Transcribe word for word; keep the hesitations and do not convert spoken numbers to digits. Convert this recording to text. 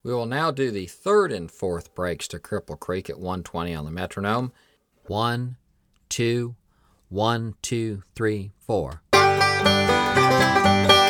We will now do the third and fourth breaks to Cripple Creek at one twenty on the metronome. One, two, one, two, three, four.